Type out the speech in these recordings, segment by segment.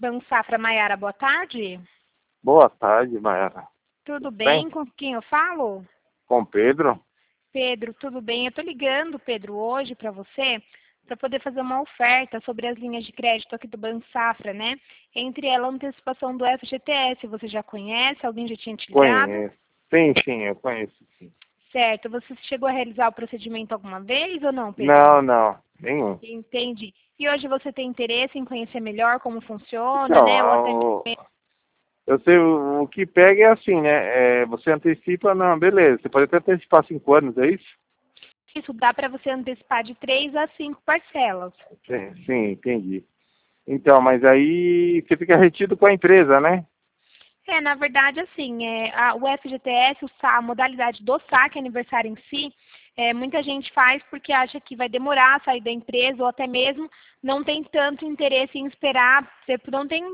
Banco Safra, Maiara, boa tarde. Boa tarde, Maiara. Tudo bem? Com quem eu falo? Com Pedro? Pedro, tudo bem? Eu estou ligando, Pedro, hoje para você, para poder fazer uma oferta sobre as linhas de crédito aqui do Banco Safra, né? Entre ela a antecipação do FGTS. Você já conhece? Alguém já tinha te ligado? Conheço. Sim, eu conheço, sim. Certo. Você chegou a realizar o procedimento alguma vez ou não, Pedro? Não, nenhum. Entendi. E hoje você tem interesse em conhecer melhor como funciona, Então, né? Ou até eu sei, o que pega é assim, né? Você antecipa, não, beleza. Você pode até antecipar 5 anos, é isso? isso dá para você antecipar de 3 a 5 parcelas. Sim, entendi. Então, mas aí você fica retido com a empresa, né? Na verdade, assim, o FGTS, a modalidade do saque aniversário em si, muita gente faz porque acha que vai demorar a sair da empresa ou até mesmo não tem tanto interesse em esperar, não tem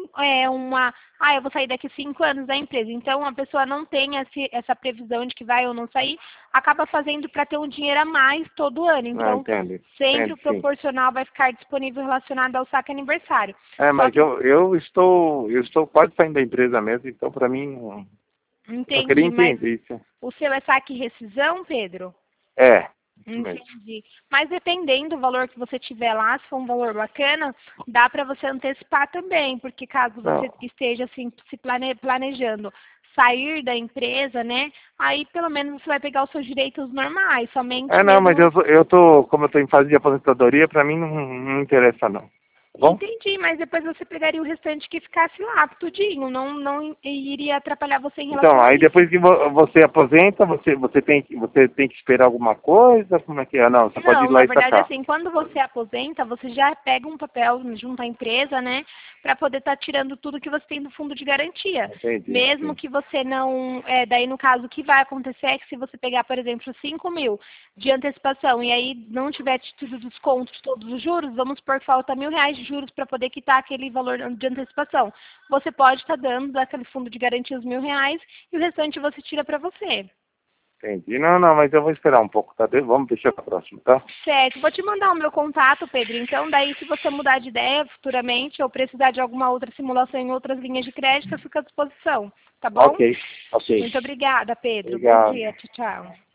eu vou sair daqui 5 anos da empresa. Então, a pessoa não tem essa previsão de que vai ou não sair, acaba fazendo para ter um dinheiro a mais todo ano. Não, Então, entende. sempre Entende, o sim. proporcional vai ficar disponível relacionado ao saque aniversário. Só Mas que, eu estou quase saindo da empresa mesmo, então para mim, eu queria entendi, mas entender isso. o seu é saque e rescisão, Pedro? Isso mesmo. Entendi. Mas dependendo do valor que você tiver lá, se for um valor bacana, dá para você antecipar também, porque caso Não. você esteja assim se planejando sair da empresa, né? Aí pelo menos você vai pegar os seus direitos normais, somente Não, mas mesmo. como eu tô em fase de aposentadoria, para mim não interessa não. Tá bom? Entendi, mas depois você pegaria o restante que ficasse lá, tudinho, não iria atrapalhar você em relação Então, a aí isso. depois que você aposenta, você tem que esperar alguma coisa, como é que é? Não, você pode ir Não, lá na e verdade, sacar. assim, quando você aposenta, você já pega um papel junto à empresa, né, para poder estar tirando tudo que você tem do fundo de garantia. Entendi, Mesmo sim. que você não, daí no caso, o que vai acontecer é que se você pegar, por exemplo, 5 mil de antecipação e aí não tiver tido desconto de todos os juros, vamos supor que falta R$ 1.000 de juros para poder quitar aquele valor de antecipação. Você pode estar dando daquele fundo de garantia os R$ 1.000 e o restante você tira para você. Entendi. Não, mas eu vou esperar um pouco, tá? Vamos deixar para próximo, tá? Certo, vou te mandar o meu contato, Pedro. Então, daí, se você mudar de ideia futuramente ou precisar de alguma outra simulação em outras linhas de crédito, eu fico à disposição, tá bom? Ok. Muito obrigada, Pedro. Bom Obrigado. dia, tchau, tchau.